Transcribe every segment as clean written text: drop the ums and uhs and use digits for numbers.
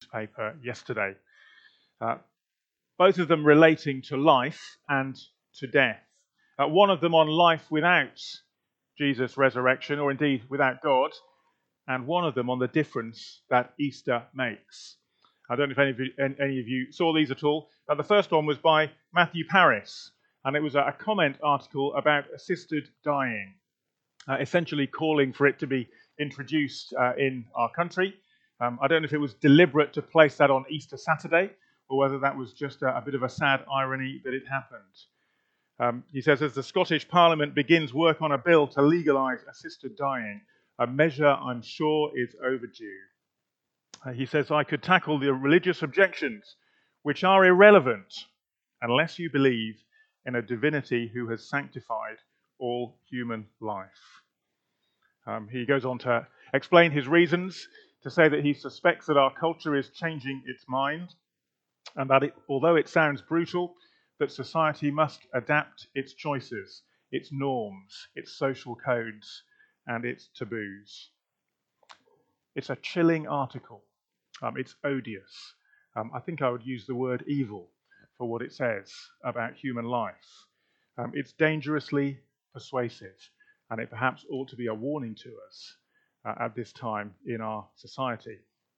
newspaper yesterday. Both of them relating to life and to death. One of them on life without Jesus' resurrection, or indeed without God, and one of them on the difference that Easter makes. I don't know if any of you saw these at all. The first one was by Matthew Paris, and it was a comment article about assisted dying, essentially calling for it to be introduced in our country. I don't know if it was deliberate to place that on Easter Saturday, or whether that was just a bit of a sad irony that it happened. He says, as the Scottish Parliament begins work on a bill to legalise assisted dying, a measure I'm sure is overdue. He says, I could tackle the religious objections, which are irrelevant unless you believe in a divinity who has sanctified all human life. He goes on to explain his reasons, to say that he suspects that our culture is changing its mind, and that although it sounds brutal, that society must adapt its choices, its norms, its social codes, and its taboos. It's a chilling article. It's odious. I think I would use the word evil for what it says about human life. It's dangerously persuasive, and it perhaps ought to be a warning to us at this time in our society.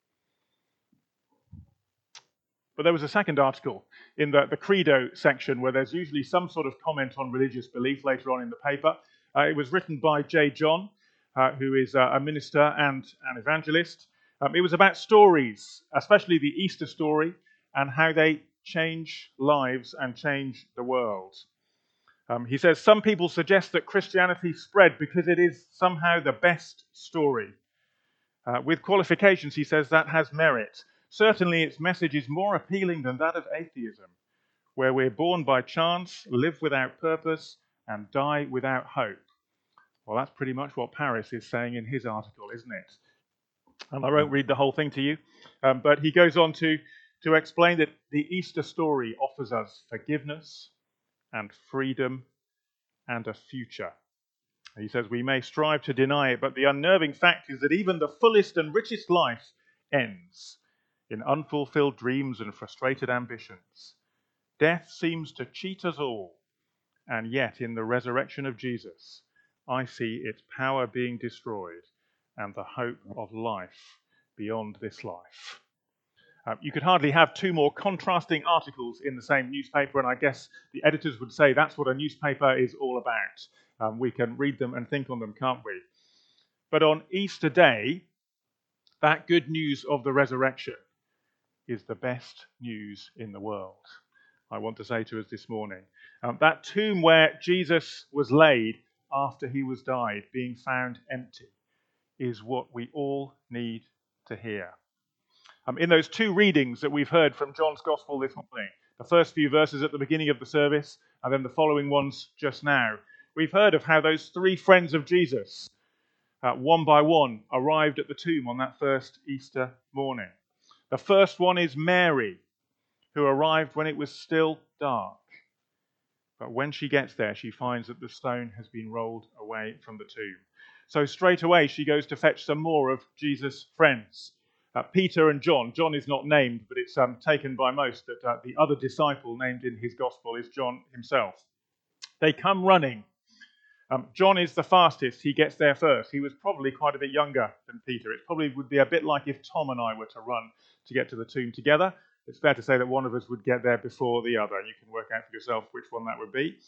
But there was a second article in the Credo section where there's usually some sort of comment on religious belief later on in the paper. It was written by J. John, who is a minister and an evangelist. It was about stories, especially the Easter story, and how they change lives and change the world. He says, some people suggest that Christianity spread because it is somehow the best story. With qualifications, he says, that has merit. Certainly its message is more appealing than that of atheism, where we're born by chance, live without purpose, and die without hope. Well, that's pretty much what Paris is saying in his article, isn't it? And I won't read the whole thing to you, but he goes on to explain that the Easter story offers us forgiveness and freedom and a future. He says we may strive to deny it, but the unnerving fact is that even the fullest and richest life ends in unfulfilled dreams and frustrated ambitions. Death seems to cheat us all, and yet in the resurrection of Jesus, I see its power being destroyed and the hope of life beyond this life. You could hardly have two more contrasting articles in the same newspaper, and I guess the editors would say that's what a newspaper is all about. We can read them and think on them, can't we? But on Easter Day, that good news of the resurrection is the best news in the world. I want to say to us this morning, that tomb where Jesus was laid after he was died, being found empty, is what we all need to hear. In those two readings that we've heard from John's Gospel this morning, the first few verses at the beginning of the service, and then the following ones just now, we've heard of how those three friends of Jesus, one by one, arrived at the tomb on that first Easter morning. The first one is Mary, who arrived when it was still dark. But when she gets there, she finds that the stone has been rolled away from the tomb. So straight away, she goes to fetch some more of Jesus' friends. Peter and John. John is not named, but it's taken by most that the other disciple named in his gospel is John himself. They come running. John is the fastest. He gets there first. He was probably quite a bit younger than Peter. It probably would be a bit like if Tom and I were to run to get to the tomb together. It's fair to say that one of us would get there before the other. You can work out for yourself which one that would be.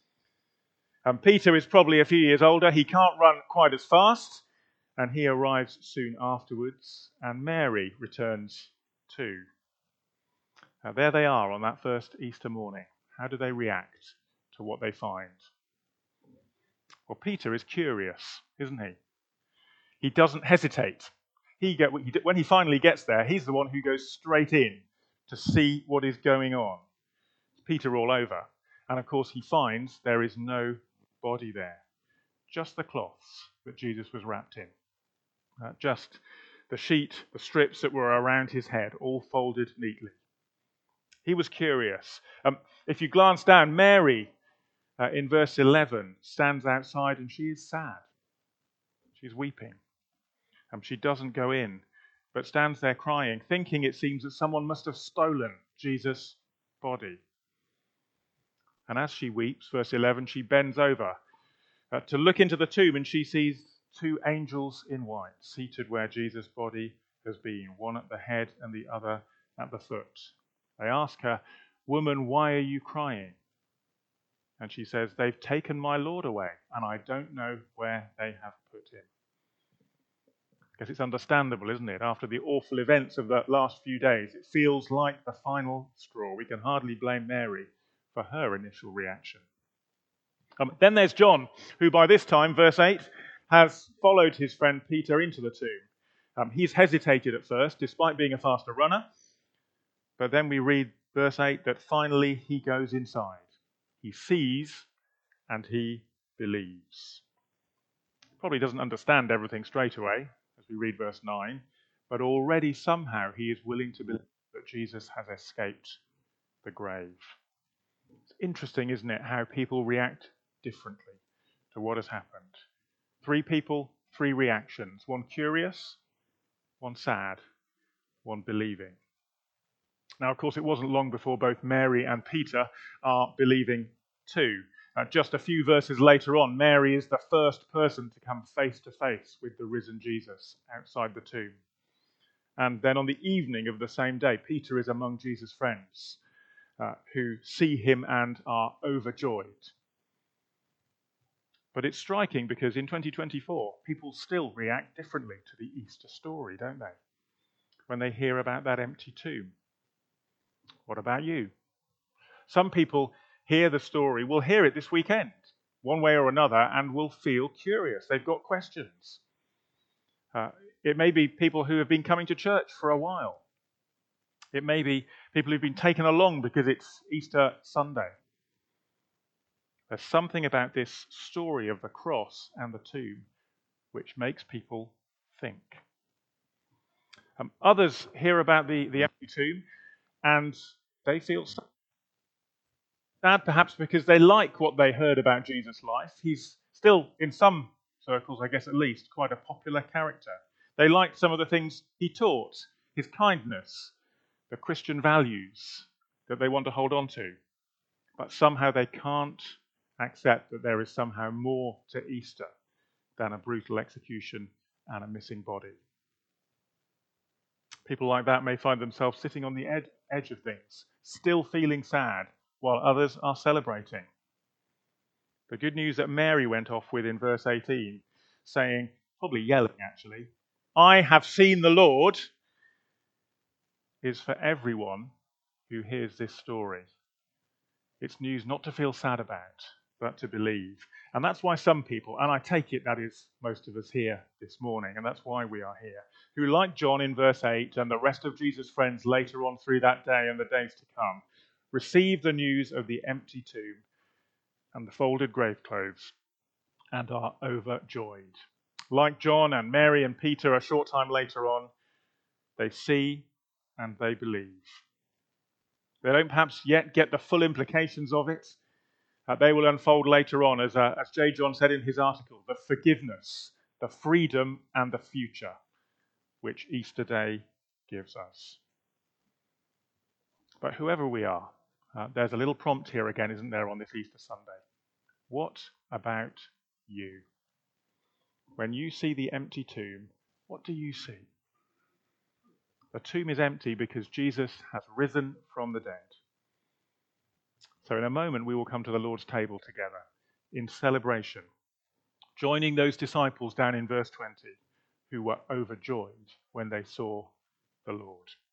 Peter is probably a few years older. He can't run quite as fast, and he arrives soon afterwards, and Mary returns too. Now, there they are on that first Easter morning. How do they react to what they find? Well, Peter is curious, isn't he? He doesn't hesitate. When he finally gets there, he's the one who goes straight in to see what is going on. It's Peter all over. And of course, he finds there is no body there, just the cloths that Jesus was wrapped in. Just the sheet, the strips that were around his head, all folded neatly. He was curious. If you glance down, Mary, in verse 11, stands outside and she is sad. She's weeping. She doesn't go in but stands there crying, thinking it seems that someone must have stolen Jesus' body. And as she weeps, verse 11, she bends over to look into the tomb, and she sees two angels in white seated where Jesus' body has been, one at the head and the other at the foot. They ask her, "Woman, why are you crying?" And she says, "They've taken my Lord away, and I don't know where they have put him." I guess it's understandable, isn't it? After the awful events of the last few days, it feels like the final straw. We can hardly blame Mary for her initial reaction. Then there's John, who by this time, verse 8, has followed his friend Peter into the tomb. He's hesitated at first, despite being a faster runner. But then we read, verse 8, that finally he goes inside. He sees and he believes. Probably doesn't understand everything straight away, as we read verse 9, but already somehow he is willing to believe that Jesus has escaped the grave. It's interesting, isn't it, how people react differently to what has happened. 3 people, 3 reactions. One curious, one sad, one believing. Now, of course, it wasn't long before both Mary and Peter are believing too. Just a few verses later on, Mary is the first person to come face to face with the risen Jesus outside the tomb. And then on the evening of the same day, Peter is among Jesus' friends who see him and are overjoyed. But it's striking because in 2024, people still react differently to the Easter story, don't they? When they hear about that empty tomb. What about you? Some people hear the story, will hear it this weekend, one way or another, and will feel curious. They've got questions. It may be people who have been coming to church for a while. It may be people who've been taken along because it's Easter Sunday. There's something about this story of the cross and the tomb which makes people think. Others hear about the empty tomb and they feel sad, perhaps because they like what they heard about Jesus' life. He's still, in some circles, I guess at least, quite a popular character. They liked some of the things he taught, his kindness, the Christian values that they want to hold on to. But somehow they can't accept that there is somehow more to Easter than a brutal execution and a missing body. People like that may find themselves sitting on the edge of things, still feeling sad, while others are celebrating. The good news that Mary went off with in verse 18, saying, probably yelling actually, "I have seen the Lord," is for everyone who hears this story. It's news not to feel sad about, but to believe. And that's why some people, and I take it that is most of us here this morning, and that's why we are here, who like John in verse 8 and the rest of Jesus' friends later on through that day and the days to come, receive the news of the empty tomb and the folded grave clothes and are overjoyed. Like John and Mary and Peter a short time later on, they see and they believe. They don't perhaps yet get the full implications of it. They will unfold later on, as J. John said in his article, the forgiveness, the freedom, and the future which Easter Day gives us. But whoever we are, there's a little prompt here again, isn't there, on this Easter Sunday? What about you? When you see the empty tomb, what do you see? The tomb is empty because Jesus has risen from the dead. So in a moment we will come to the Lord's table together in celebration, joining those disciples down in verse 20 who were overjoyed when they saw the Lord.